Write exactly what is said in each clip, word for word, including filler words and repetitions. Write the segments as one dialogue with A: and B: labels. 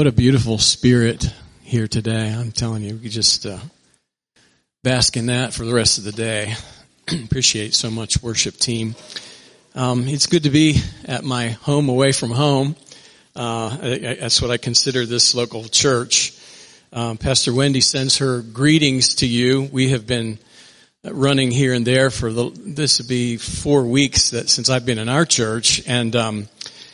A: What a beautiful spirit here today. I'm telling you, we just uh, bask in that for the rest of the day. Appreciate so much, worship team. Um, it's good to be at my home away from home. Uh, I, I, that's what I consider this local church. Um, Pastor Wendy sends her greetings to you. We have been running here and there for the, this would be four weeks that since I've been in our church, and um,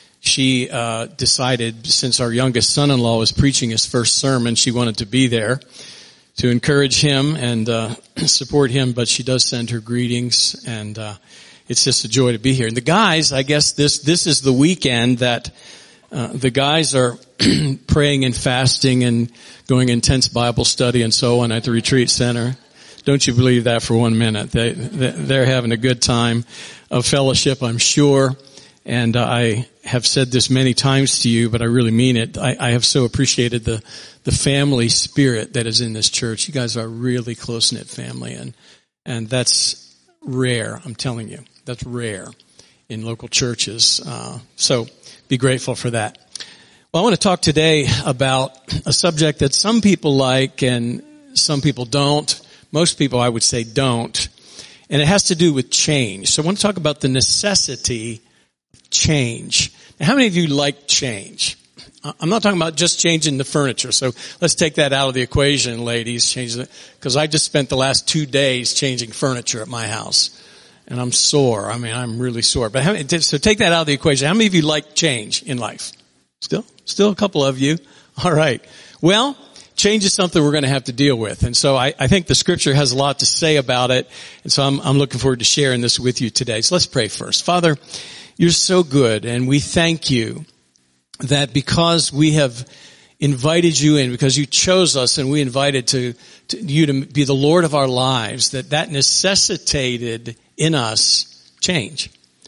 A: she uh, decided, since our youngest son-in-law was preaching his first sermon, she wanted to be there to encourage him and uh, support him. But she does send her greetings, and uh, it's just a joy to be here. And the guys, I guess this this is the weekend that uh, the guys are praying and fasting and going intense Bible study and so on at the retreat center. Don't you believe that for one minute? They, they're having a good time of fellowship, I'm sure. And I have said this many times to you, but I really mean it. I, I have so appreciated the, the family spirit that is in this church. You guys are a really close-knit family, and, and that's rare, I'm telling you. That's rare in local churches. Uh, so be grateful for that. Well, I want to talk today about a subject that some people like and some people don't. Most people, I would say, don't. And it has to do with change. So I want to talk about the necessity of change. Now, how many of you like change? I'm not talking about just changing the furniture. So let's take that out of the equation, ladies. Change it, because I just spent the last two days changing furniture at my house. And I'm sore. I mean, I'm really sore. But how many, so take that out of the equation. How many of you like change in life? Still? Still a couple of you. All right. Well, change is something we're going to have to deal with. And so I, I think the scripture has a lot to say about it. And so I'm, I'm looking forward to sharing this with you today. So let's pray first. Father, you're so good, and we thank you that because we have invited you in, because you chose us and we invited to, to you to be the Lord of our lives, that that necessitated in us change.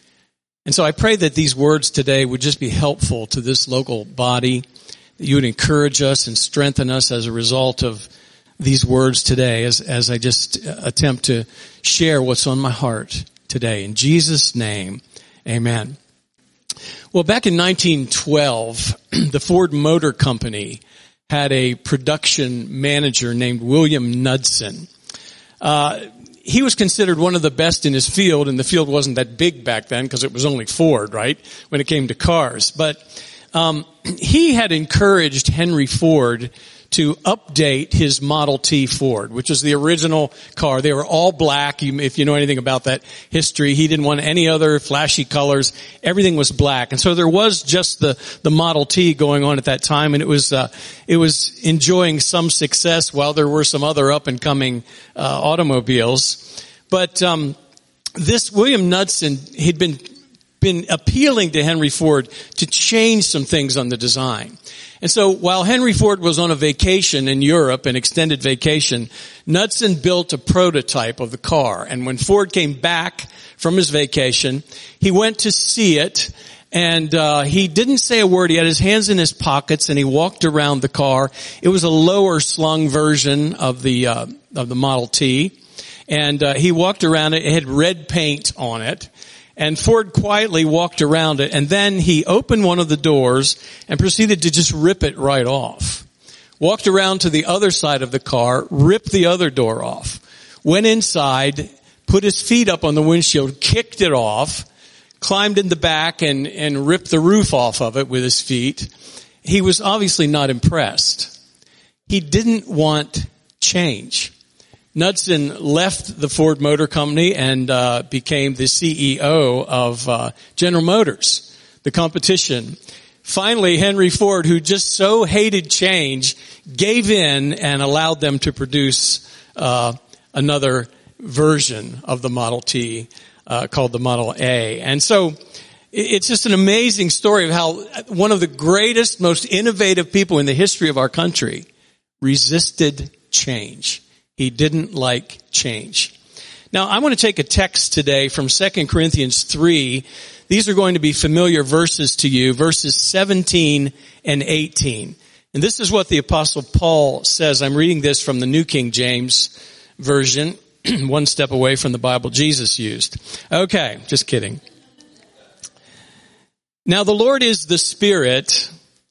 A: And so I pray that these words today would just be helpful to this local body, that you would encourage us and strengthen us as a result of these words today as, as I just attempt to share what's on my heart today. In Jesus' name, amen. Well, back in nineteen twelve, the Ford Motor Company had a production manager named William Knudsen. Uh, he was considered one of the best in his field, and the field wasn't that big back then because it was only Ford, right, when it came to cars. But um he had encouraged Henry Ford to update his Model T Ford, which is the original car. They were all black. If you know anything about that history, he didn't want any other flashy colors. Everything was black. And so there was just the, the Model T going on at that time, and it was, uh, it was enjoying some success while there were some other up and coming, uh, automobiles. But, um, this William Knudsen, he'd been been appealing to Henry Ford to change some things on the design. And so while Henry Ford was on a vacation in Europe, an extended vacation, Knudsen built a prototype of the car. And when Ford came back from his vacation, he went to see it, and uh he didn't say a word. He had his hands in his pockets, and he walked around the car. It was a lower slung version of the uh of the Model T. And uh he walked around it. It had red paint on it. And Ford quietly walked around it, and then he opened one of the doors and proceeded to just rip it right off. Walked around to the other side of the car, ripped the other door off. Went inside, put his feet up on the windshield, kicked it off, climbed in the back and, and ripped the roof off of it with his feet. He was obviously not impressed. He didn't want change. Knudsen left the Ford Motor Company and uh became the C E O of uh General Motors, the competition. Finally, Henry Ford, who just so hated change, gave in and allowed them to produce uh another version of the Model T uh called the Model A. And so it's just an amazing story of how one of the greatest, most innovative people in the history of our country resisted change. He didn't like change. Now, I want to take a text today from Second Corinthians three. These are going to be familiar verses to you, verses seventeen and eighteen. And this is what the Apostle Paul says. I'm reading this from the New King James Version, one step away from the Bible Jesus used. Okay, just kidding. Now, the Lord is the Spirit,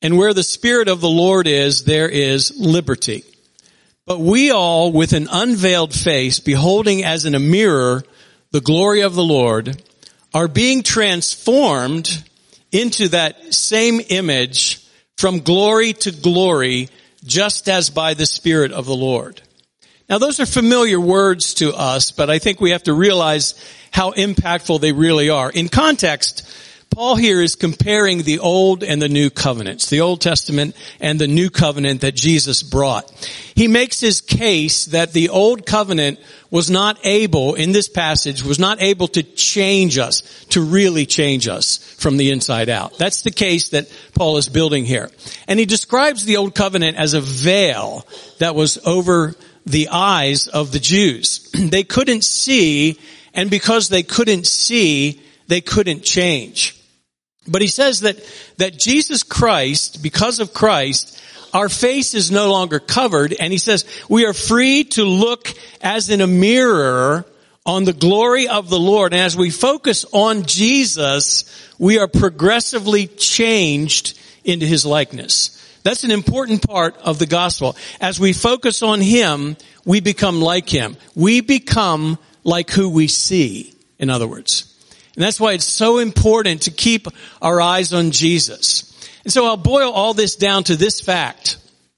A: And where the Spirit of the Lord is, there is liberty. But we all, with an unveiled face, beholding as in a mirror the glory of the Lord, are being transformed into that same image from glory to glory, just as by the Spirit of the Lord. Now, those are familiar words to us, but I think we have to realize how impactful they really are. In context, Paul here is comparing the Old and the New Covenants, the Old Testament and the New Covenant that Jesus brought. He makes his case that the Old Covenant was not able, in this passage, was not able to change us, to really change us from the inside out. That's the case that Paul is building here. And he describes the Old Covenant as a veil that was over the eyes of the Jews. They couldn't see, and because they couldn't see, they couldn't change. But he says that, that Jesus Christ, because of Christ, our face is no longer covered, and he says we are free to look as in a mirror on the glory of the Lord. And as we focus on Jesus, we are progressively changed into his likeness. That's an important part of the gospel. As we focus on him, we become like him. We become like who we see, in other words. And that's why it's so important to keep our eyes on Jesus. And so I'll boil all this down to this fact.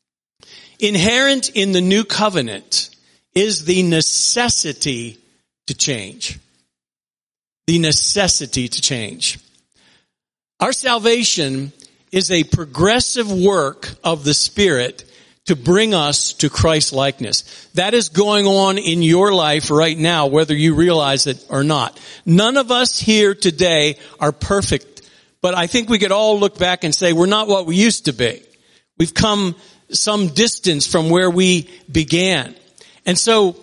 A: Inherent in the new covenant is the necessity to change. The necessity to change. Our salvation is a progressive work of the Spirit to bring us to Christ likeness. That is going on in your life right now, whether you realize it or not. None of us here today are perfect, but I think we could all look back and say we're not what we used to be. We've come some distance from where we began. And so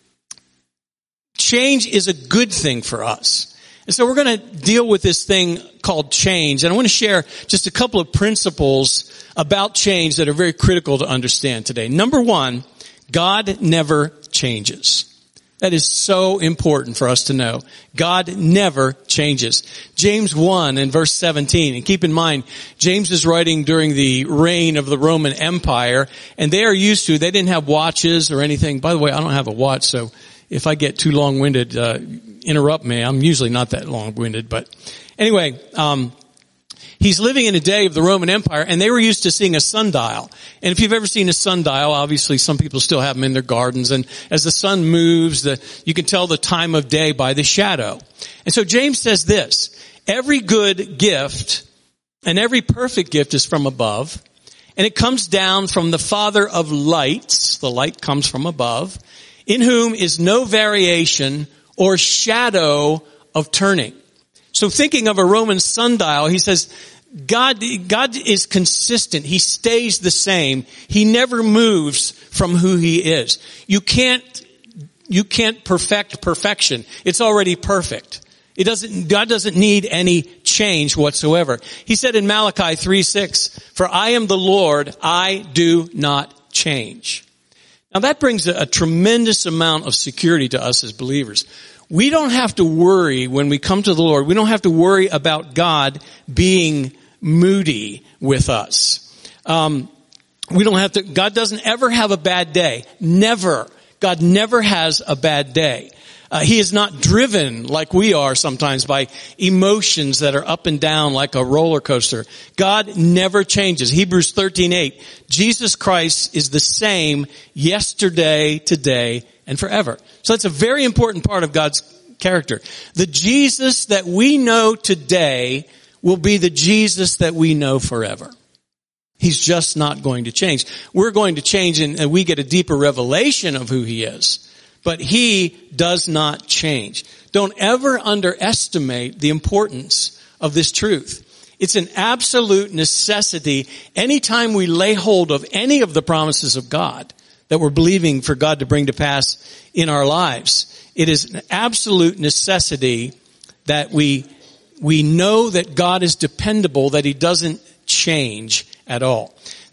A: change is a good thing for us. And so we're going to deal with this thing called change. And I want to share just a couple of principles about change that are very critical to understand today. Number one, God never changes. That is so important for us to know. God never changes. James one and verse seventeen, and keep in mind, James is writing during the reign of the Roman Empire, and they are used to, they didn't have watches or anything. By the way, I don't have a watch, so if I get too long-winded, uh, interrupt me. I'm usually not that long-winded, but anyway, um, he's living in a day of the Roman Empire, and they were used to seeing a sundial. And if you've ever seen a sundial, obviously some people still have them in their gardens, and as the sun moves, the, you can tell the time of day by the shadow. And so James says this, every good gift and every perfect gift is from above, and it comes down from the Father of lights. The light comes from above, in whom is no variation or shadow of turning. So thinking of a Roman sundial, he says, God, God is consistent. He stays the same. He never moves from who he is. You can't, you can't perfect perfection. It's already perfect. It doesn't, God doesn't need any change whatsoever. He said in Malachi three six, for I am the Lord, I do not change. Now that brings a, a tremendous amount of security to us as believers. We don't have to worry when we come to the Lord. We don't have to worry about God being moody with us. Um, we don't have to, God doesn't ever have a bad day. Never. God never has a bad day. Uh, he is not driven like we are sometimes by emotions that are up and down like a roller coaster. God never changes. Hebrews thirteen eight. Jesus Christ is the same yesterday, today, and forever. So that's a very important part of God's character. The Jesus that we know today will be the Jesus that we know forever. He's just not going to change. We're going to change and we get a deeper revelation of who he is. But he does not change. Don't ever underestimate the importance of this truth. It's an absolute necessity anytime we lay hold of any of the promises of God that we're believing for God to bring to pass in our lives. It is an absolute necessity that we, we know that God is dependable, that he doesn't change at all.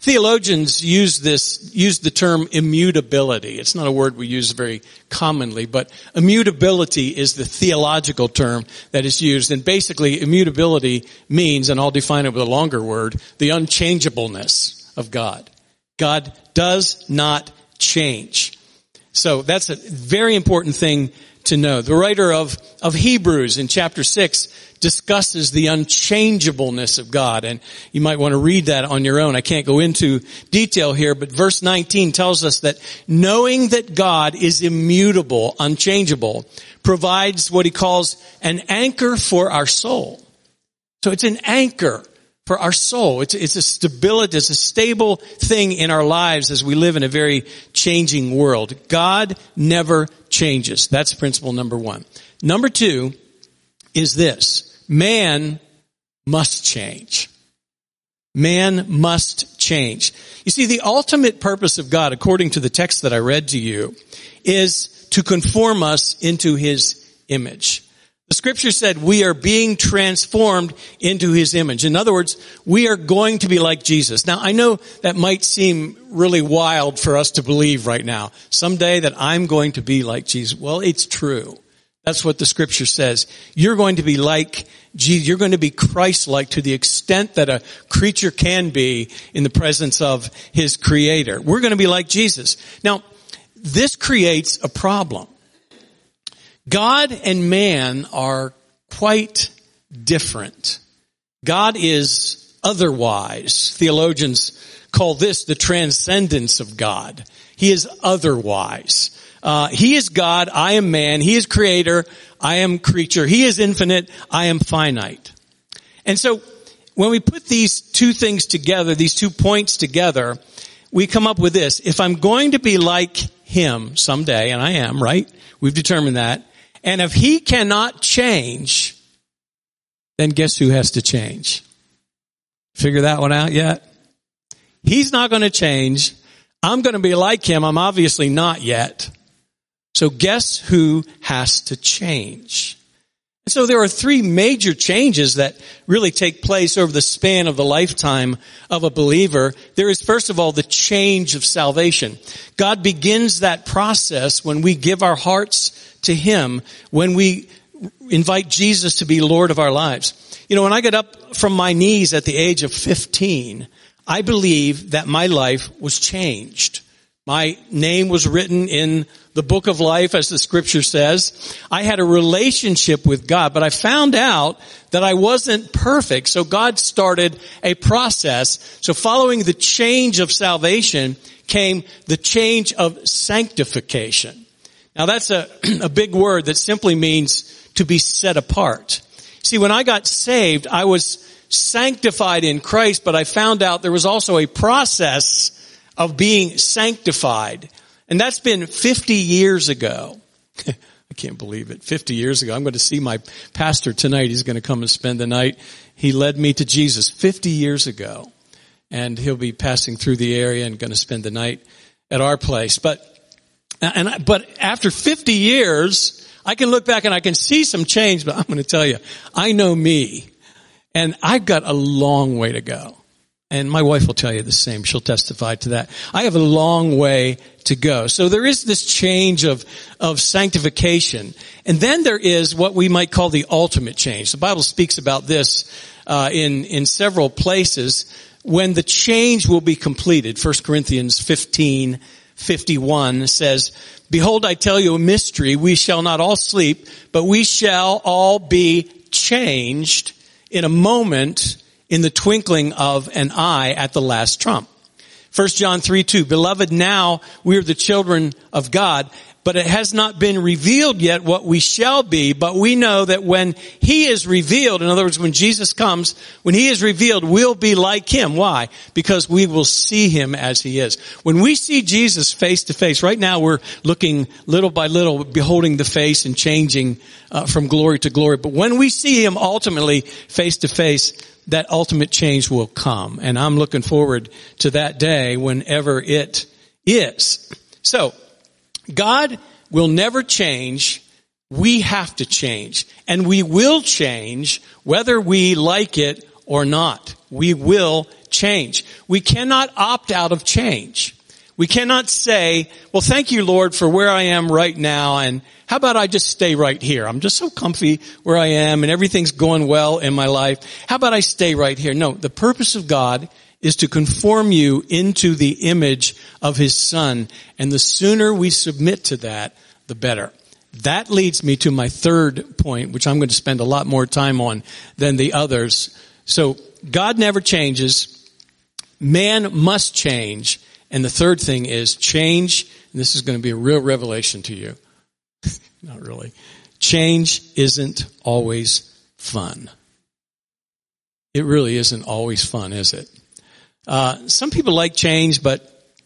A: theologians use this, use the term immutability. It's not a word we use very commonly, but immutability is the theological term that is used. And basically, immutability means, and I'll define it with a longer word, the unchangeableness of God. God does not change. So that's a very important thing to know. The writer of, of Hebrews in chapter six discusses the unchangeableness of God. And you might want to read that on your own. I can't go into detail here, but verse nineteen tells us that knowing that God is immutable, unchangeable, provides what he calls an anchor for our soul. So it's an anchor for our soul. It's, it's a stability, it's a stable thing in our lives as we live in a very changing world. God never changes. That's principle number one. Number two is this. Man must change. Man must change. You see, the ultimate purpose of God, according to the text that I read to you, is to conform us into his image. The scripture said we are being transformed into his image. In other words, we are going to be like Jesus. Now, I know that might seem really wild for us to believe right now. Someday that I'm going to be like Jesus. Well, it's true. That's what the scripture says. You're going to be like Jesus. You're going to be Christ-like to the extent that a creature can be in the presence of his creator. We're going to be like Jesus. Now, this creates a problem. God and man are quite different. God is otherwise. Theologians call this the transcendence of God. He is otherwise. Uh, he is God, I am man. He is creator, I am creature. He is infinite, I am finite. And so when we put these two things together, these two points together, we come up with this. If I'm going to be like him someday, and I am, right? We've determined that. And if he cannot change, then guess who has to change? Figure that one out yet? He's not going to change. I'm going to be like him. I'm obviously not yet. So guess who has to change? And so there are three major changes that really take place over the span of the lifetime of a believer. There is, first of all, the change of salvation. God begins that process when we give our hearts to him, when we invite Jesus to be Lord of our lives. You know, when I got up from my knees at the age of fifteen, I believe that my life was changed. My name was written in the book of life, as the scripture says. I had a relationship with God, but I found out that I wasn't perfect. So God started a process. So following the change of salvation came the change of sanctification. Now that's a, a big word that simply means to be set apart. See, when I got saved, I was sanctified in Christ, but I found out there was also a process of being sanctified. And that's been fifty years ago. I can't believe it. fifty years ago. I'm going to see my pastor tonight. He's going to come and spend the night. He led me to Jesus fifty years ago. And he'll be passing through the area and going to spend the night at our place. But And I, but after fifty years, I can look back and I can see some change, but I'm going to tell you, I know me, and I've got a long way to go. And my wife will tell you the same. She'll testify to that. I have a long way to go. So there is this change of, of sanctification. And then there is what we might call the ultimate change. The Bible speaks about this, uh, in, in several places when the change will be completed. First Corinthians fifteen fifty-one says, "Behold, I tell you a mystery. We shall not all sleep, but we shall all be changed in a moment, in the twinkling of an eye, at the last trump." First John three two, "Beloved, now we are the children of God, but it has not been revealed yet what we shall be, but we know that when he is revealed," in other words, when Jesus comes, when he is revealed, we'll be like him. Why? Because we will see him as he is. When we see Jesus face to face, right now we're looking little by little, beholding the face and changing uh, from glory to glory. But when we see him ultimately face to face, that ultimate change will come. And I'm looking forward to that day whenever it is. So, God will never change. We have to change. And we will change whether we like it or not. We will change. We cannot opt out of change. We cannot say, well, thank you, Lord, for where I am right now, and how about I just stay right here? I'm just so comfy where I am, and everything's going well in my life. How about I stay right here? No, the purpose of God is to conform you into the image of His Son, and the sooner we submit to that, the better. That leads me to my third point, which I'm going to spend a lot more time on than the others. So, God never changes. Man must change. And the third thing is change, and this is going to be a real revelation to you. Not really. Change isn't always fun. It really isn't always fun, is it? Uh, some people like change, but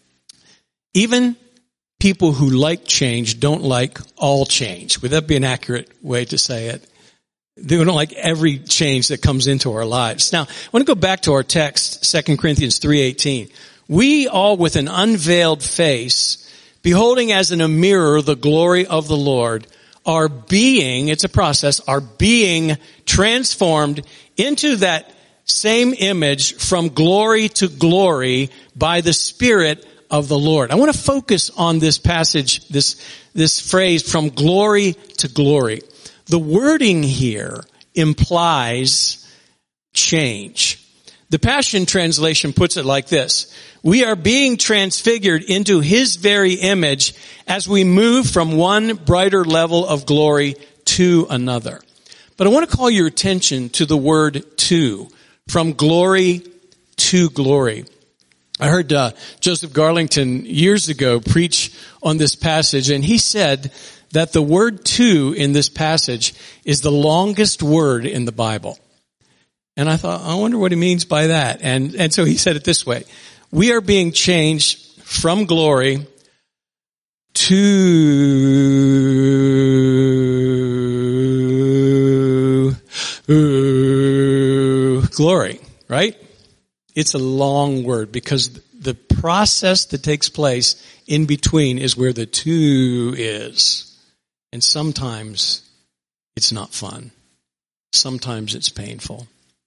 A: even people who like change don't like all change. Would that be an accurate way to say it? They don't like every change that comes into our lives. Now, I want to go back to our text, Second Corinthians three eighteen. We all with an unveiled face, beholding as in a mirror the glory of the Lord, are being, it's a process, are being transformed into that same image from glory to glory by the Spirit of the Lord. I want to focus on this passage, this, this phrase, from glory to glory. The wording here implies change. The Passion Translation puts it like this: we are being transfigured into His very image as we move from one brighter level of glory to another. But I want to call your attention to the word to, from glory to glory. I heard uh, Joseph Garlington years ago preach on this passage, and he said that the word to in this passage is the longest word in the Bible. And I thought, I wonder what he means by that. And, and so he said it this way: we are being changed from glory to uh, glory, right? It's a long word because the process that takes place in between is where the to is. And sometimes it's not fun. Sometimes it's painful.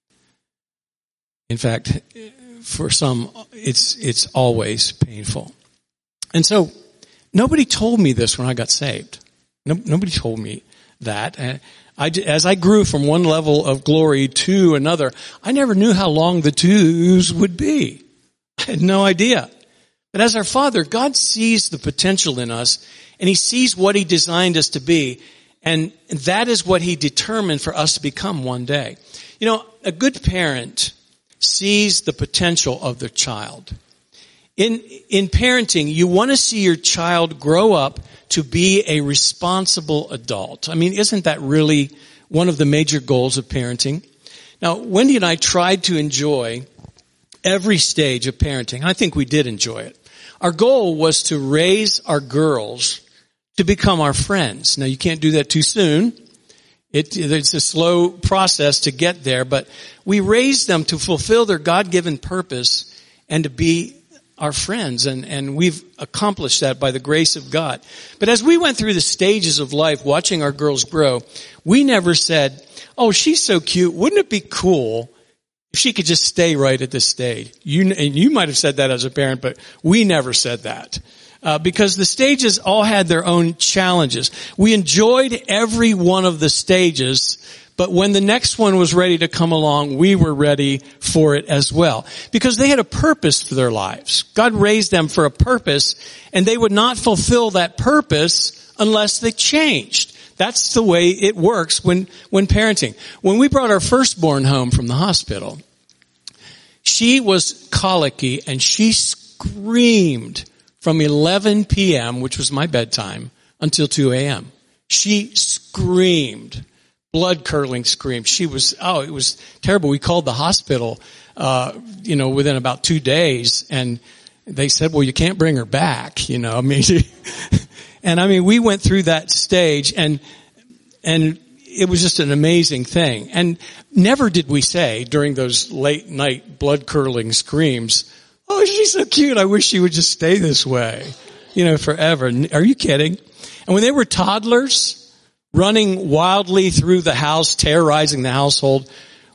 A: In fact, for some, it's it's always painful. And so, nobody told me this when I got saved. No, nobody told me that. And I, as I grew from one level of glory to another, I never knew how long the twos would be. I had no idea. But as our Father, God sees the potential in us, and He sees what He designed us to be, and that is what He determined for us to become one day. You know, a good parent sees the potential of their child. In, in parenting, you want to see your child grow up to be a responsible adult. I mean, isn't that really one of the major goals of parenting? Now, Wendy and I tried to enjoy every stage of parenting. I think we did enjoy it. Our goal was to raise our girls to become our friends. Now, you can't do that too soon. It, it's a slow process to get there, but we raised them to fulfill their God-given purpose and to be our friends, and, and we've accomplished that by the grace of God. But as we went through the stages of life, watching our girls grow, we never said, oh, she's so cute, wouldn't it be cool if she could just stay right at this stage? You, and you might have said that as a parent, but we never said that. Uh, because the stages all had their own challenges. We enjoyed every one of the stages, but when the next one was ready to come along, we were ready for it as well. Because they had a purpose for their lives. God raised them for a purpose, and they would not fulfill that purpose unless they changed. That's the way it works when, when parenting. When we brought our firstborn home from the hospital, she was colicky, and she screamed from eleven p.m., which was my bedtime, until two a.m. She screamed, blood-curdling screams. She was, oh, it was terrible. We called the hospital, uh, you know, within about two days, and they said, well, you can't bring her back, you know. I mean, and I mean, we went through that stage, and and it was just an amazing thing. And never did we say during those late-night blood-curdling screams, oh, she's so cute, I wish she would just stay this way, you know, forever. Are you kidding? And when they were toddlers, running wildly through the house, terrorizing the household,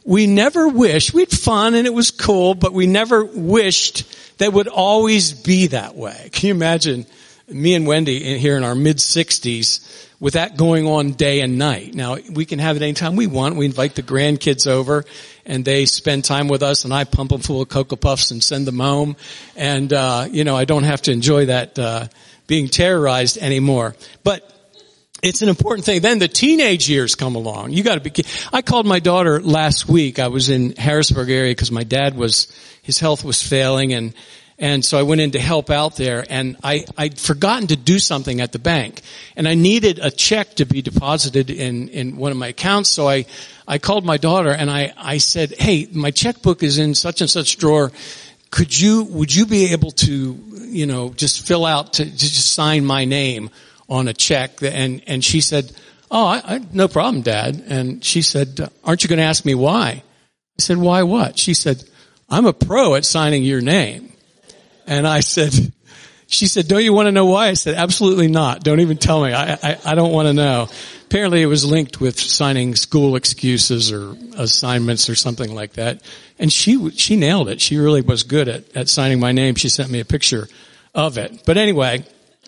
A: we never wished, we had fun and it was cool, but we never wished that it would always be that way. Can you imagine me and Wendy here in our mid sixties with that going on day and night? Now, we can have it anytime we want. We invite the grandkids over and they spend time with us, and I pump them full of Cocoa Puffs and send them home. And, uh, you know, I don't have to enjoy that, uh, being terrorized anymore. But it's an important thing. Then the teenage years come along. You gotta be, I called my daughter last week. I was in Harrisburg area because my dad was, his health was failing, and And so I went in to help out there, and I, I'd forgotten to do something at the bank. And I needed a check to be deposited in, in one of my accounts. So I, I called my daughter and I, I said, hey, my checkbook is in such and such drawer. Could you, would you be able to, you know, just fill out to, to just sign my name on a check? And, and she said, oh, I, I, no problem, Dad. And she said, aren't you going to ask me why? I said, why what? She said, I'm a pro at signing your name. And I said, she said, don't you want to know why? I said, absolutely not. Don't even tell me. I, I, I don't want to know. Apparently it was linked with signing school excuses or assignments or something like that. And she, she nailed it. She really was good at, at signing my name. She sent me a picture of it. But anyway,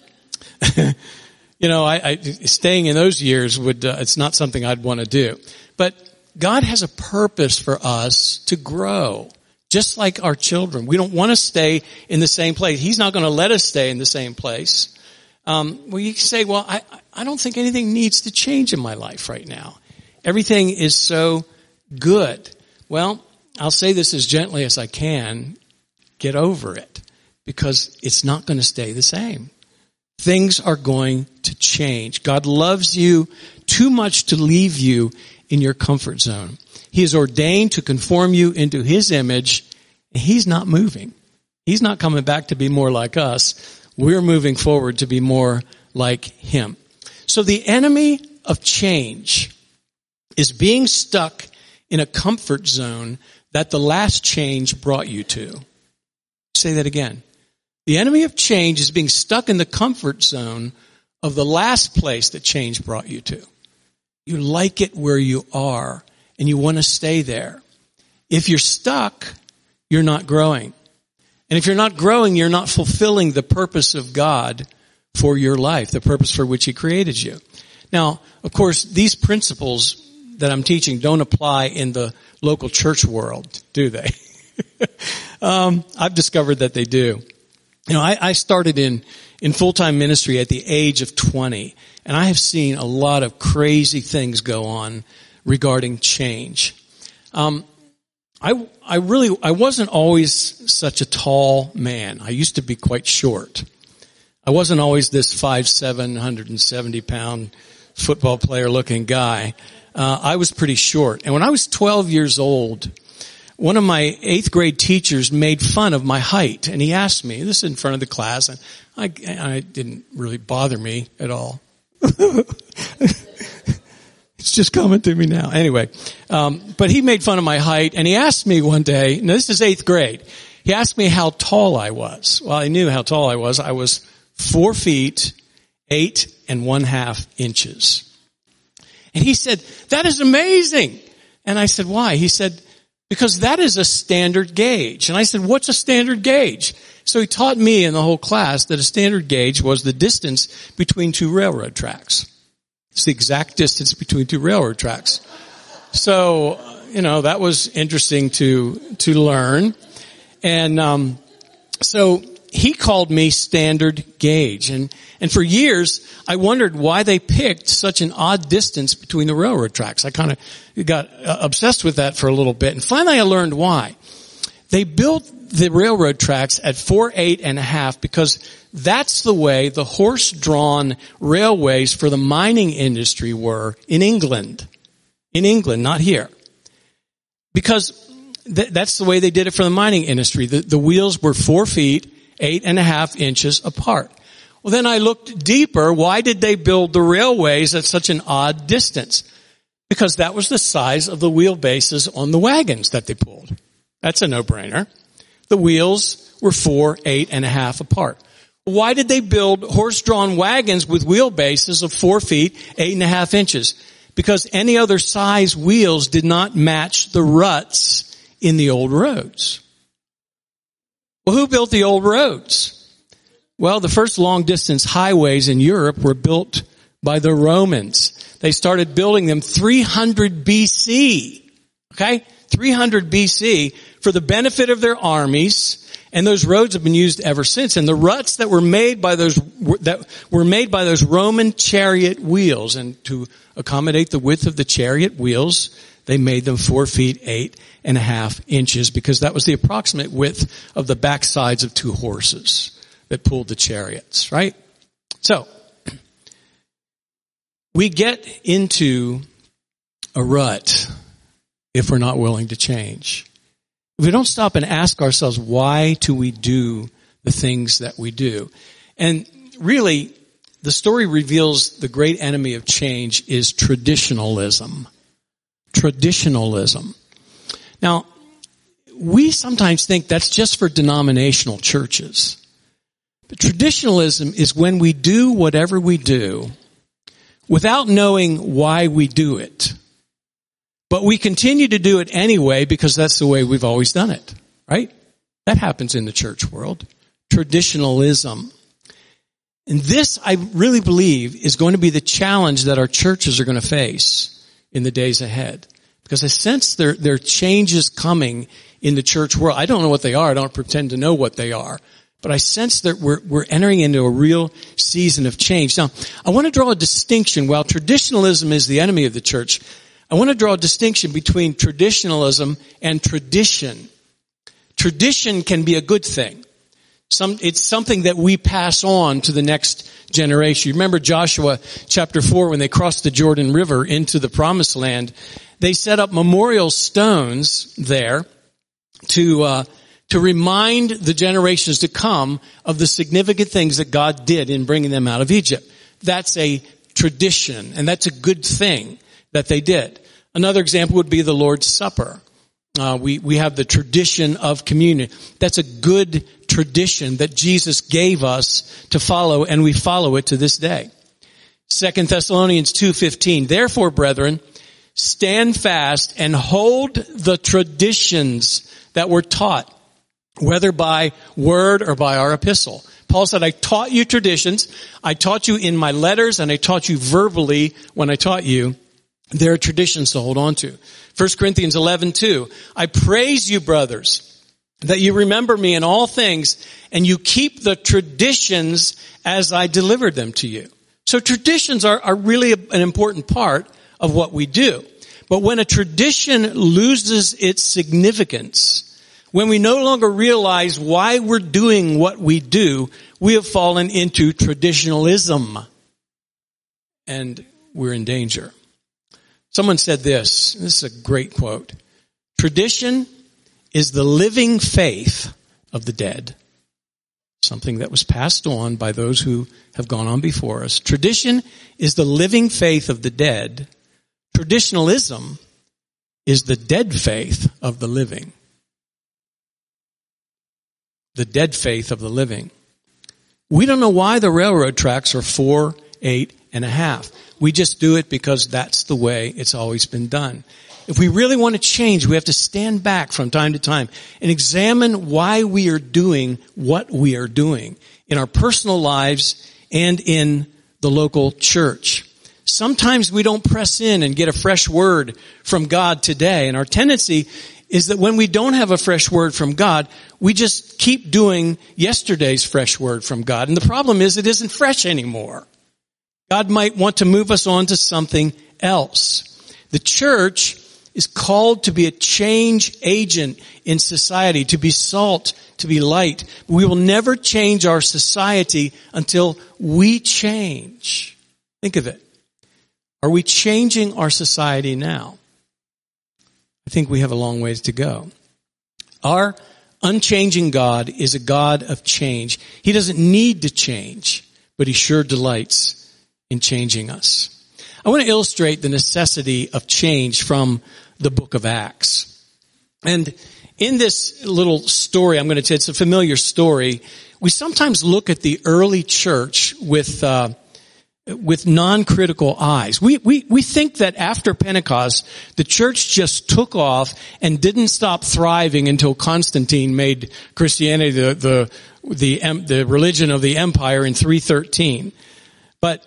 A: you know, I, I, staying in those years would, uh, it's not something I'd want to do. But God has a purpose for us to grow. Just like our children. We don't want to stay in the same place. He's not going to let us stay in the same place. Um, well, you can say, well, I, I don't think anything needs to change in my life right now. Everything is so good. Well, I'll say this as gently as I can. Get over it. Because it's not going to stay the same. Things are going to change. God loves you too much to leave you in your comfort zone. He is ordained to conform you into His image, and He's not moving. He's not coming back to be more like us. We're moving forward to be more like Him. So the enemy of change is being stuck in a comfort zone that the last change brought you to. Say that again. The enemy of change is being stuck in the comfort zone of the last place that change brought you to. You like it where you are, and you want to stay there. If you're stuck, you're not growing. And if you're not growing, you're not fulfilling the purpose of God for your life, the purpose for which He created you. Now, of course, these principles that I'm teaching don't apply in the local church world, do they? um, I've discovered that they do. You know, I, I started in, in full-time ministry at the age of twenty, and I have seen a lot of crazy things go on regarding change. Um, I, I really, I wasn't always such a tall man. I used to be quite short. I wasn't always this five seven, one hundred seventy pound football player looking guy. Uh, I was pretty short. And when I was twelve years old, one of my eighth grade teachers made fun of my height, and he asked me, this is in front of the class, and I, I it didn't really bother me at all. It's just coming to me now. Anyway, um, but he made fun of my height, and he asked me one day, now this is eighth grade, he asked me how tall I was. Well, I knew how tall I was. I was four feet, eight and one half inches. And he said, that is amazing. And I said, why? He said, because that is a standard gauge. And I said, what's a standard gauge? So he taught me and the whole class that a standard gauge was the distance between two railroad tracks. It's the exact distance between two railroad tracks. So, you know, that was interesting to, to learn. And, um, so he called me standard gauge. And, and for years, I wondered why they picked such an odd distance between the railroad tracks. I kind of got obsessed with that for a little bit. And finally I learned why. They built the railroad tracks at four, eight and a half because that's the way the horse-drawn railways for the mining industry were in England. In England, not here. Because th- that's the way they did it for the mining industry. The, the wheels were four feet, eight and a half inches apart. Well, then I looked deeper. Why did they build the railways at such an odd distance? Because that was the size of the wheelbases on the wagons that they pulled. That's a no-brainer. The wheels were four, eight and a half apart. Why did they build horse-drawn wagons with wheelbases of four feet, eight and a half inches? because any other size wheels did not match the ruts in the old roads. Well, who built the old roads? Well, the first long-distance highways in Europe were built by the Romans. They started building them three hundred B C. Okay? three hundred B C for the benefit of their armies, and those roads have been used ever since. And the ruts that were made by those that were made by those Roman chariot wheels, and to accommodate the width of the chariot wheels, they made them four feet eight and a half inches, because that was the approximate width of the backsides of two horses that pulled the chariots, right? So, we get into a rut if we're not willing to change. If we don't stop and ask ourselves, why do we do the things that we do? And really, the story reveals the great enemy of change is traditionalism. Traditionalism. Now, we sometimes think that's just for denominational churches. But traditionalism is when we do whatever we do without knowing why we do it. But we continue to do it anyway because that's the way we've always done it, right? That happens in the church world. Traditionalism. And this, I really believe, is going to be the challenge that our churches are going to face in the days ahead. Because I sense there, there are changes coming in the church world. I don't know what they are. I don't pretend to know what they are. But I sense that we're, we're entering into a real season of change. Now, I want to draw a distinction. While traditionalism is the enemy of the church, I want to draw a distinction between traditionalism and tradition. Tradition can be a good thing. Some, it's something that we pass on to the next generation. You remember Joshua chapter four, when they crossed the Jordan River into the promised land, they set up memorial stones there to, uh, to remind the generations to come of the significant things that God did in bringing them out of Egypt. That's a tradition, and that's a good thing that they did. Another example would be the Lord's Supper. Uh, we, we have the tradition of communion. That's a good tradition that Jesus gave us to follow, and we follow it to this day. Second Thessalonians two fifteen, therefore, brethren, stand fast and hold the traditions that were taught, whether by word or by our epistle. Paul said, I taught you traditions. I taught you in my letters, and I taught you verbally when I taught you. There are traditions to hold on to. First Corinthians eleven two, I praise you, brothers, that you remember me in all things, and you keep the traditions as I delivered them to you. So traditions are, are really an important part of what we do. But when a tradition loses its significance, when we no longer realize why we're doing what we do, we have fallen into traditionalism, and we're in danger. Someone said this, this is a great quote, tradition is the living faith of the dead, something that was passed on by those who have gone on before us. Tradition is the living faith of the dead. Traditionalism is the dead faith of the living. The dead faith of the living. We don't know why the railroad tracks are four, eight, and a half. We just do it because that's the way it's always been done. If we really want to change, we have to stand back from time to time and examine why we are doing what we are doing in our personal lives and in the local church. Sometimes we don't press in and get a fresh word from God today, and our tendency is that when we don't have a fresh word from God, we just keep doing yesterday's fresh word from God. And the problem is it isn't fresh anymore. God might want to move us on to something else. The church is called to be a change agent in society, to be salt, to be light. We will never change our society until we change. Think of it. Are we changing our society now? I think we have a long ways to go. Our unchanging God is a God of change. He doesn't need to change, but he sure delights in changing us. I want to illustrate the necessity of change from the book of Acts. And in this little story, I'm going to tell you, it's a familiar story. We sometimes look at the early church with uh, with non-critical eyes. We, we, we think that after Pentecost, the church just took off and didn't stop thriving until Constantine made Christianity the, the, the, the religion of the empire in three thirteen. But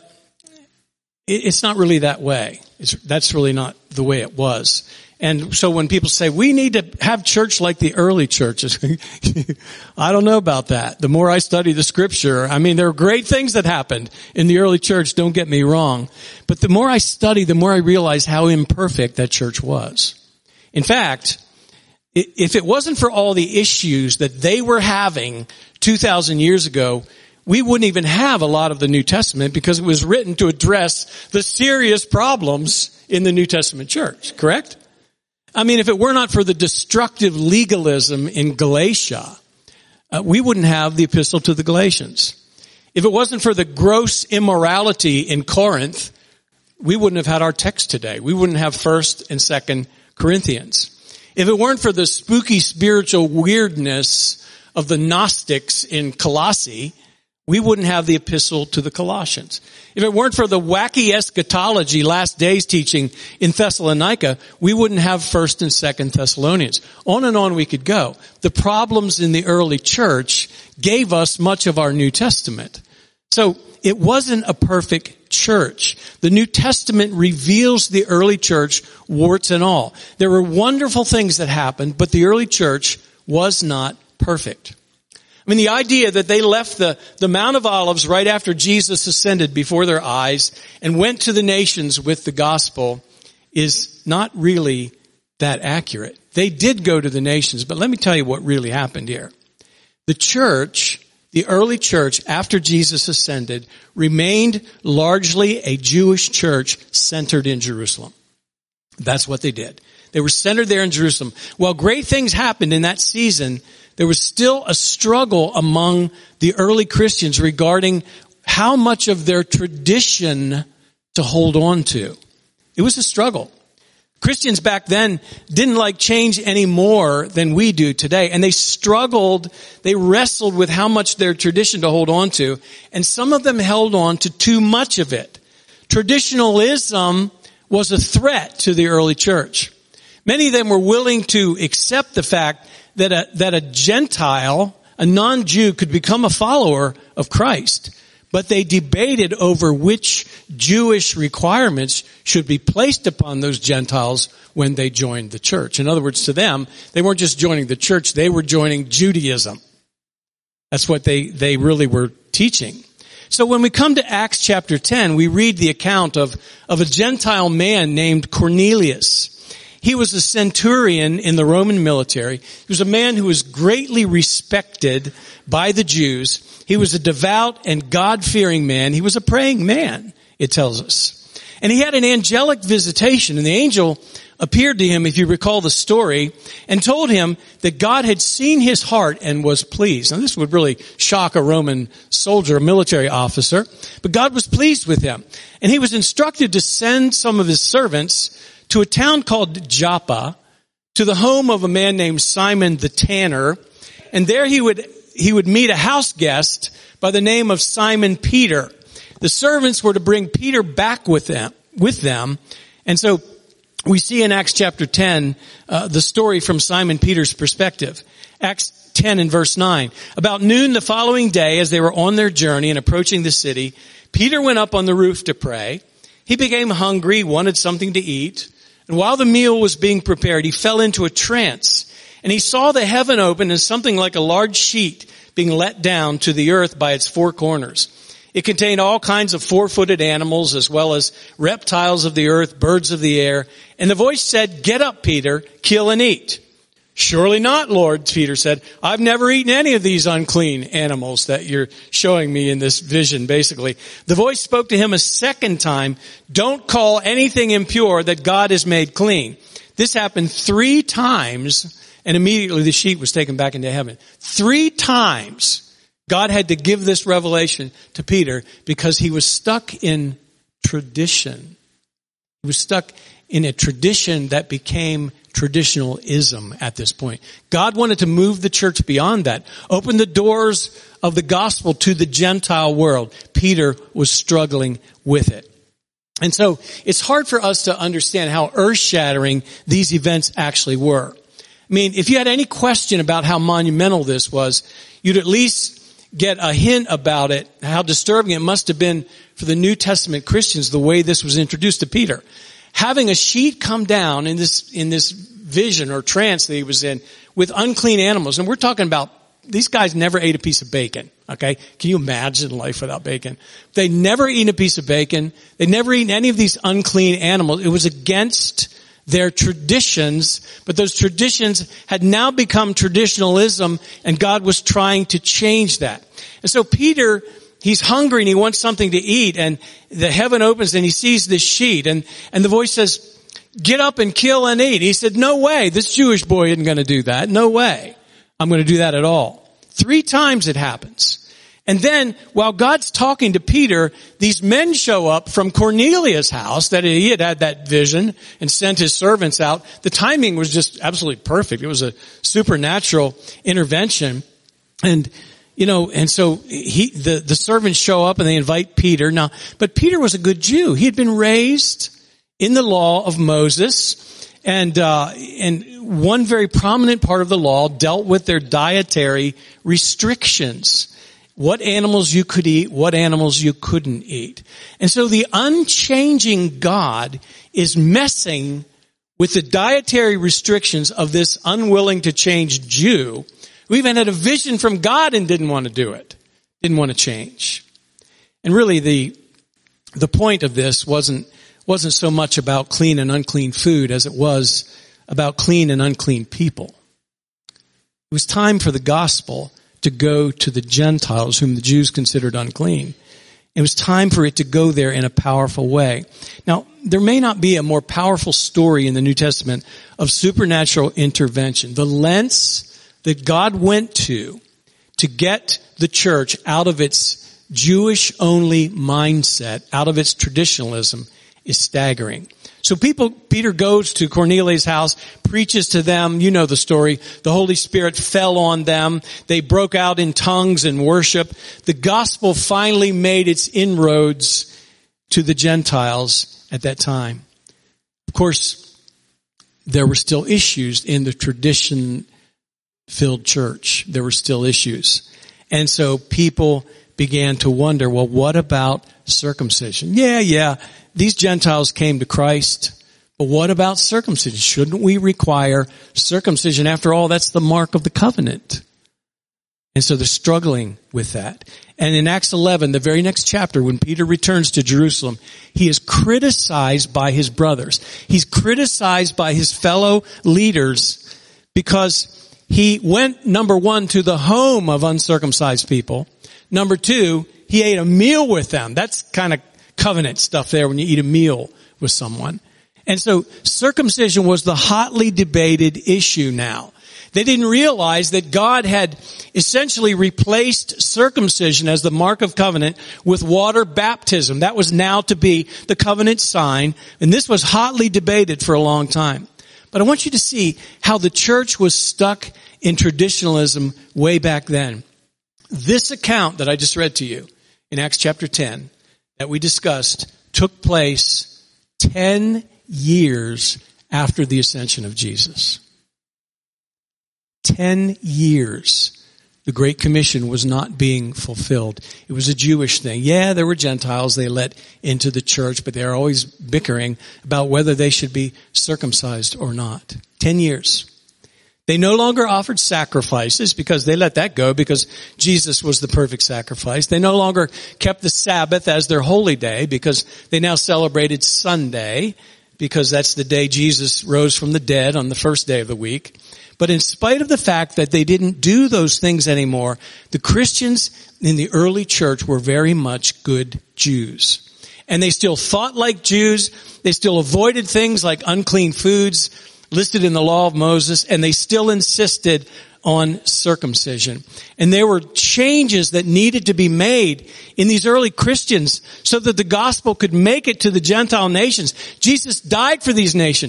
A: it, it's not really that way. It's, that's really not the way it was. And so when people say, we need to have church like the early churches, I don't know about that. The more I study the scripture, I mean, there are great things that happened in the early church, don't get me wrong. But the more I study, the more I realize how imperfect that church was. In fact, if it wasn't for all the issues that they were having two thousand years ago, we wouldn't even have a lot of the New Testament because it was written to address the serious problems in the New Testament church, correct? I mean, if it were not for the destructive legalism in Galatia, uh, we wouldn't have the epistle to the Galatians. If it wasn't for the gross immorality in Corinth, we wouldn't have had our text today. We wouldn't have First and Second Corinthians. If it weren't for the spooky spiritual weirdness of the Gnostics in Colossae, we wouldn't have the epistle to the Colossians. If it weren't for the wacky eschatology, last days teaching in Thessalonica, we wouldn't have First and Second Thessalonians. On and on we could go. The problems in the early church gave us much of our New Testament. So it wasn't a perfect church. The New Testament reveals the early church, warts and all. There were wonderful things that happened, but the early church was not perfect. I mean, the idea that they left the, the Mount of Olives right after Jesus ascended before their eyes and went to the nations with the gospel is not really that accurate. They did go to the nations, but let me tell you what really happened here. The church, the early church after Jesus ascended, remained largely a Jewish church centered in Jerusalem. That's what they did. They were centered there in Jerusalem. While great things happened in that season, there was still a struggle among the early Christians regarding how much of their tradition to hold on to. It was a struggle. Christians back then didn't like change any more than we do today. And they struggled, they wrestled with how much their tradition to hold on to. And some of them held on to too much of it. Traditionalism was a threat to the early church. Many of them were willing to accept the fact that a, that a Gentile, a non-Jew, could become a follower of Christ. But they debated over which Jewish requirements should be placed upon those Gentiles when they joined the church. In other words, to them, they weren't just joining the church, they were joining Judaism. That's what they, they really were teaching. So when we come to Acts chapter ten, we read the account of, of a Gentile man named Cornelius. He was a centurion in the Roman military. He was a man who was greatly respected by the Jews. He was a devout and God-fearing man. He was a praying man, it tells us. And he had an angelic visitation, and the angel appeared to him, if you recall the story, and told him that God had seen his heart and was pleased. Now this would really shock a Roman soldier, a military officer, but God was pleased with him. And he was instructed to send some of his servants to a town called Joppa, to the home of a man named Simon the tanner, and there he would he would meet a house guest by the name of Simon Peter. The servants were to bring Peter back with them, with them, and so we see in Acts chapter ten uh, the story from Simon Peter's perspective. Acts ten and verse nine. About noon the following day, as they were on their journey and approaching the city, Peter went up on the roof to pray. He became hungry, wanted something to eat. And while the meal was being prepared, he fell into a trance. And he saw the heaven open and something like a large sheet being let down to the earth by its four corners. It contained all kinds of four-footed animals as well as reptiles of the earth, birds of the air. And the voice said, "Get up, Peter, kill and eat." "Surely not, Lord," Peter said. "I've never eaten any of these unclean animals that you're showing me in this vision," basically. The voice spoke to him a second time, "Don't call anything impure that God has made clean." This happened three times, and immediately the sheet was taken back into heaven. Three times God had to give this revelation to Peter because he was stuck in tradition. He was stuck in a tradition that became traditionalism at this point. God wanted to move the church beyond that, open the doors of the gospel to the Gentile world. Peter was struggling with it. And so it's hard for us to understand how earth-shattering these events actually were. I mean, if you had any question about how monumental this was, you'd at least get a hint about it, how disturbing it must have been for the New Testament Christians, the way this was introduced to Peter. Having a sheet come down in this, in this vision or trance that he was in with unclean animals. And we're talking about, these guys never ate a piece of bacon, okay? Can you imagine life without bacon? They never eaten a piece of bacon. They never eaten any of these unclean animals. It was against their traditions, but those traditions had now become traditionalism, and God was trying to change that. And so Peter, he's hungry and he wants something to eat, and the heaven opens and he sees this sheet, and, and the voice says, get up and kill and eat. He said, no way, this Jewish boy isn't going to do that. No way I'm going to do that at all. Three times it happens. And then, while God's talking to Peter, these men show up from Cornelius' house, that he had had that vision and sent his servants out. The timing was just absolutely perfect. It was a supernatural intervention. And, you know, and so he, the, the servants show up and they invite Peter. Now, but Peter was a good Jew. He had been raised in the law of Moses. And, uh, and one very prominent part of the law dealt with their dietary restrictions. What animals you could eat, what animals you couldn't eat. And so the unchanging God is messing with the dietary restrictions of this unwilling to change Jew who even had a vision from God and didn't want to do it, didn't want to change. And really the, the point of this wasn't, wasn't so much about clean and unclean food as it was about clean and unclean people. It was time for the gospel to go to the Gentiles whom the Jews considered unclean. It was time for it to go there in a powerful way. Now, there may not be a more powerful story in the New Testament of supernatural intervention. The lengths that God went to to get the church out of its Jewish-only mindset, out of its traditionalism, is staggering. So people, Peter goes to Cornelius' house, preaches to them. You know the story. The Holy Spirit fell on them. They broke out in tongues and worship. The gospel finally made its inroads to the Gentiles at that time. Of course, there were still issues in the tradition-filled church. There were still issues. And so people began to wonder, well, what about circumcision? Yeah, yeah. These Gentiles came to Christ, but what about circumcision? Shouldn't we require circumcision? After all, that's the mark of the covenant. And so they're struggling with that. And in Acts eleven, the very next chapter, when Peter returns to Jerusalem, he is criticized by his brothers. He's criticized by his fellow leaders because he went, number one, to the home of uncircumcised people. Number two, he ate a meal with them. That's kind of covenant stuff there when you eat a meal with someone. And so circumcision was the hotly debated issue now. They didn't realize that God had essentially replaced circumcision as the mark of covenant with water baptism. That was now to be the covenant sign, and this was hotly debated for a long time. But I want you to see how the church was stuck in traditionalism way back then. This account that I just read to you in Acts chapter ten that we discussed took place ten years after the ascension of Jesus. Ten years. The Great Commission was not being fulfilled. It was a Jewish thing. Yeah, there were Gentiles they let into the church, but they were always bickering about whether they should be circumcised or not. Ten years. They no longer offered sacrifices because they let that go because Jesus was the perfect sacrifice. They no longer kept the Sabbath as their holy day because they now celebrated Sunday because that's the day Jesus rose from the dead on the first day of the week. But in spite of the fact that they didn't do those things anymore, the Christians in the early church were very much good Jews. And they still thought like Jews. They still avoided things like unclean foods listed in the law of Moses, and they still insisted on circumcision. And there were changes that needed to be made in these early Christians so that the gospel could make it to the Gentile nations. Jesus died for these nations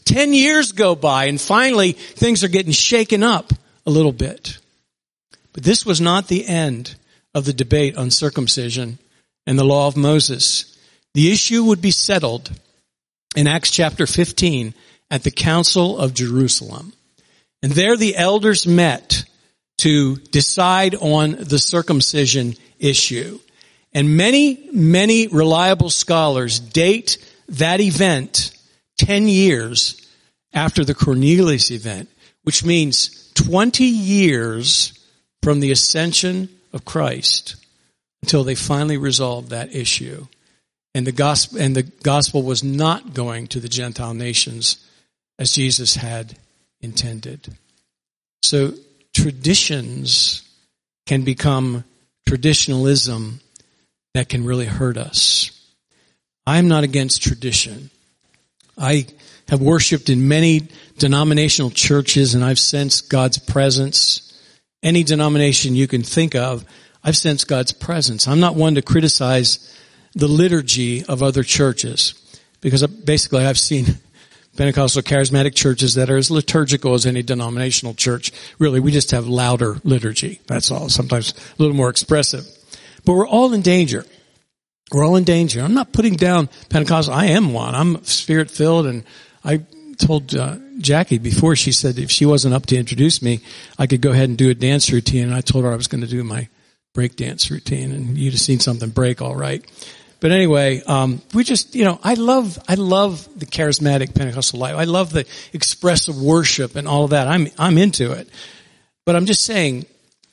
A: Ten years go by, and finally things are getting shaken up a little bit. But this was not the end of the debate on circumcision and the law of Moses. The issue would be settled in Acts chapter fifteen at the Council of Jerusalem. And there the elders met to decide on the circumcision issue. And many, many reliable scholars date that event ten years after the Cornelius event, which means twenty years from the ascension of Christ until they finally resolved that issue. And the gospel, and the gospel was not going to the Gentile nations as Jesus had intended. So traditions can become traditionalism that can really hurt us. I'm not against tradition. I have worshiped in many denominational churches, and I've sensed God's presence. Any denomination you can think of, I've sensed God's presence. I'm not one to criticize the liturgy of other churches, because basically I've seen Pentecostal charismatic churches that are as liturgical as any denominational church. Really, we just have louder liturgy. That's all. Sometimes a little more expressive. But we're all in danger. We're all in danger. I'm not putting down Pentecostal. I am one. I'm spirit-filled, and I told uh, Jackie before, she said if she wasn't up to introduce me, I could go ahead and do a dance routine, and I told her I was going to do my break dance routine, and you'd have seen something break all right. But anyway, um, we just, you know, I love, I love the charismatic Pentecostal life. I love the expressive worship and all of that. I'm, I'm into it. But I'm just saying,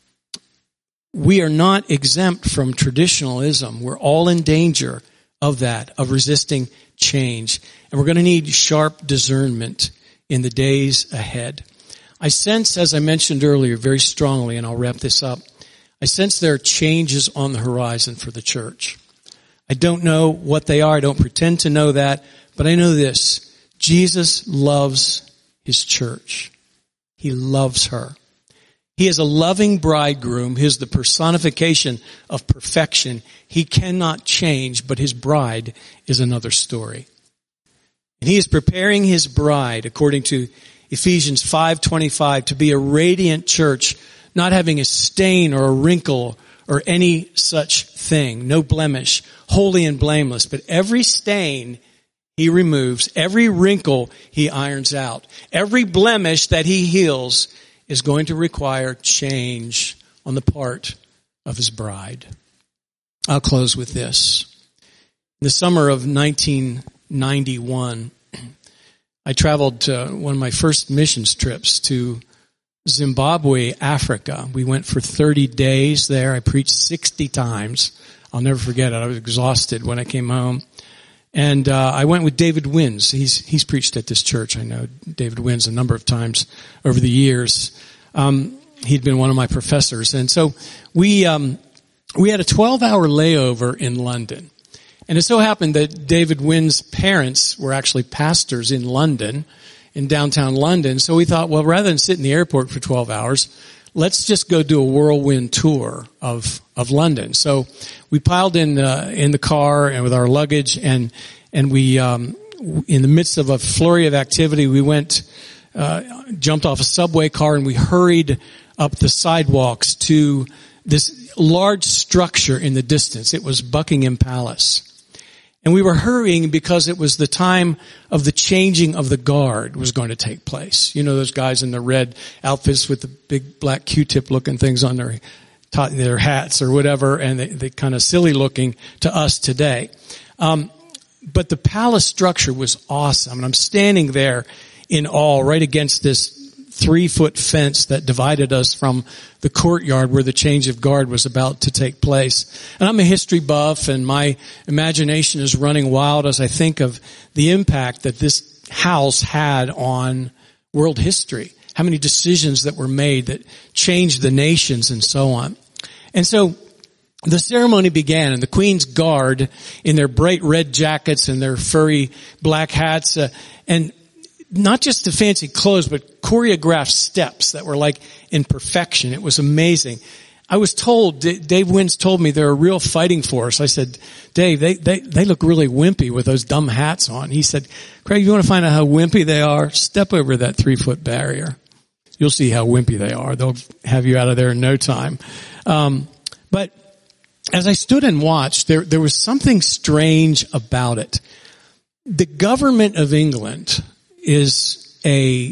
A: we are not exempt from traditionalism. We're all in danger of that, of resisting change. And we're going to need sharp discernment in the days ahead. I sense, as I mentioned earlier, very strongly, and I'll wrap this up, I sense there are changes on the horizon for the church. I don't know what they are. I don't pretend to know that. But I know this. Jesus loves his church. He loves her. He is a loving bridegroom. He is the personification of perfection. He cannot change, but his bride is another story. And he is preparing his bride, according to Ephesians five twenty-five, to be a radiant church, not having a stain or a wrinkle or any such thing, no blemish, holy and blameless. But every stain he removes, every wrinkle he irons out, every blemish that he heals is going to require change on the part of his bride. I'll close with this. In the summer of nineteen ninety-one, I traveled to one of my first missions trips to Zimbabwe, Africa. We went for thirty days there. I preached sixty times. I'll never forget it. I was exhausted when I came home. And uh, I went with David Wins. He's he's preached at this church. I know David Wins a number of times over the years. Um, he'd been one of my professors. And so we um, we had a twelve-hour layover in London. And it so happened that David Wins' parents were actually pastors in London, in downtown London. So we thought, well, rather than sit in the airport for twelve hours, let's just go do a whirlwind tour of of London. So we piled in uh, in the car and with our luggage, and and we um, in the midst of a flurry of activity, we went uh, jumped off a subway car and we hurried up the sidewalks to this large structure in the distance. It was Buckingham Palace. And we were hurrying because it was the time of the changing of the guard was going to take place. You know, those guys in the red outfits with the big black Q-tip looking things on their their hats or whatever, and they, they kind of silly looking to us today. Um, but the palace structure was awesome. And I'm standing there in awe right against this three-foot fence that divided us from the courtyard where the change of guard was about to take place. And I'm a history buff, and my imagination is running wild as I think of the impact that this house had on world history. How many decisions that were made that changed the nations and so on. And so the ceremony began, and the Queen's Guard in their bright red jackets and their furry black hats, uh, and not just the fancy clothes, but choreographed steps that were like in perfection. It was amazing. I was told, Dave Wins told me they're a real fighting force. I said, Dave, they, they, they look really wimpy with those dumb hats on. He said, Craig, you want to find out how wimpy they are? Step over that three foot barrier. You'll see how wimpy they are. They'll have you out of there in no time. Um, but as I stood and watched, there, there was something strange about it. The government of England is a,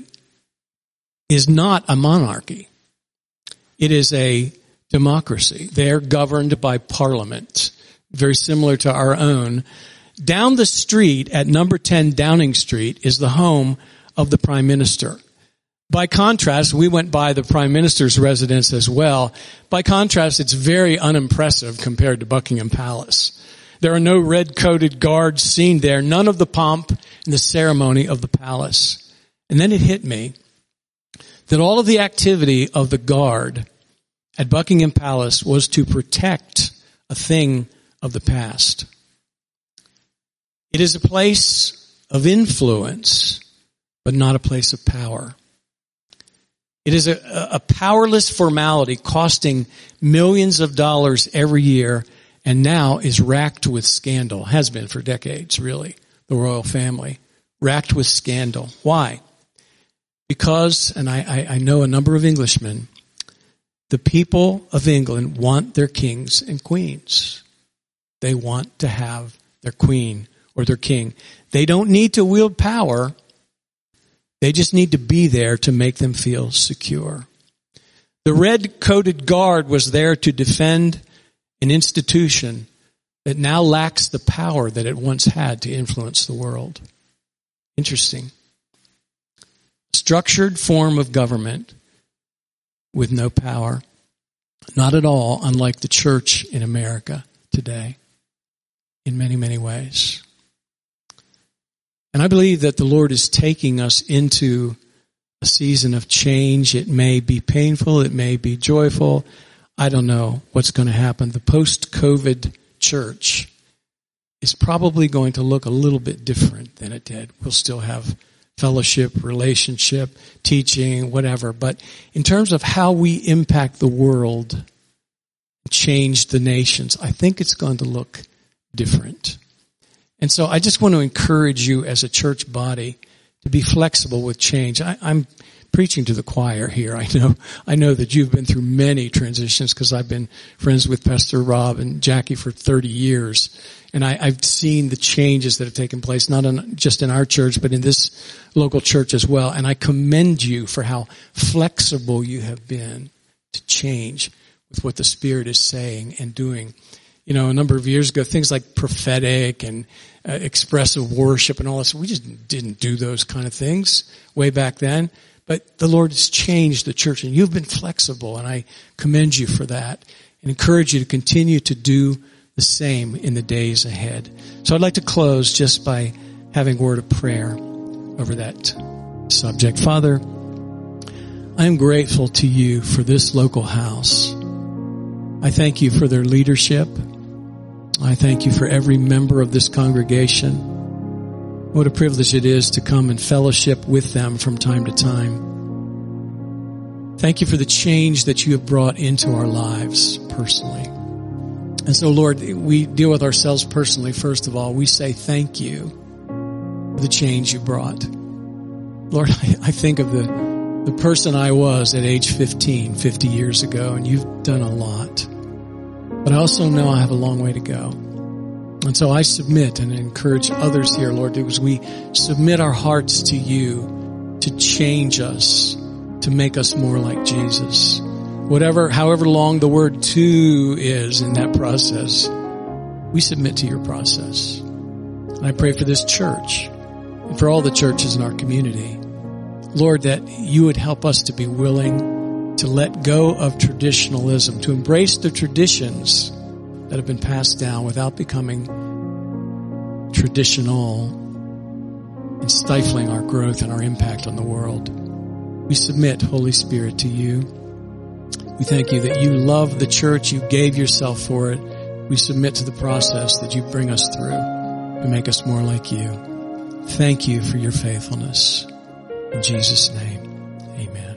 A: is not a monarchy. It is a democracy. They're governed by parliament, very similar to our own. Down the street at number ten Downing Street is the home of the Prime Minister. By contrast, we went by the Prime Minister's residence as well. By contrast, it's very unimpressive compared to Buckingham Palace. There are no red-coated guards seen there, none of the pomp and the ceremony of the palace. And then it hit me that all of the activity of the guard at Buckingham Palace was to protect a thing of the past. It is a place of influence, but not a place of power. It is a, a powerless formality costing millions of dollars every year and now is racked with scandal. Has been for decades, really, the royal family. Racked with scandal. Why? Because, and I, I, I know a number of Englishmen, the people of England want their kings and queens. They want to have their queen or their king. They don't need to wield power. They just need to be there to make them feel secure. The red-coated guard was there to defend an institution that now lacks the power that it once had to influence the world. Interesting. Structured form of government with no power. Not at all unlike the church in America today in many, many ways. And I believe that the Lord is taking us into a season of change. It may be painful. It may be joyful. I don't know what's going to happen. The post-COVID church is probably going to look a little bit different than it did. We'll still have fellowship, relationship, teaching, whatever. But in terms of how we impact the world, change the nations, I think it's going to look different. And so I just want to encourage you as a church body to be flexible with change. I, I'm preaching to the choir here. I know, I know that you've been through many transitions because I've been friends with Pastor Rob and Jackie for thirty years. And I, I've seen the changes that have taken place, not in, just in our church, but in this local church as well. And I commend you for how flexible you have been to change with what the Spirit is saying and doing. You know, a number of years ago, things like prophetic and uh, expressive worship and all this, we just didn't do those kind of things way back then. But the Lord has changed the church, and you've been flexible, and I commend you for that and encourage you to continue to do the same in the days ahead. So I'd like to close just by having a word of prayer over that subject. Father, I am grateful to you for this local house. I thank you for their leadership. I thank you for every member of this congregation. What a privilege it is to come and fellowship with them from time to time. Thank you for the change that you have brought into our lives personally. And so, Lord, we deal with ourselves personally. First of all, we say thank you for the change you brought. Lord, I, I think of the, the person I was at age fifteen, fifty years ago, and you've done a lot. But I also know I have a long way to go. And so I submit and encourage others here, Lord, as we submit our hearts to you to change us, to make us more like Jesus. Whatever, however long the word to is in that process, we submit to your process. And I pray for this church and for all the churches in our community, Lord, that you would help us to be willing to let go of traditionalism, to embrace the traditions that have been passed down without becoming traditional and stifling our growth and our impact on the world. We submit, Holy Spirit, to you. We thank you that you love the church. You gave yourself for it. We submit to the process that you bring us through to make us more like you. Thank you for your faithfulness. In Jesus' name, amen.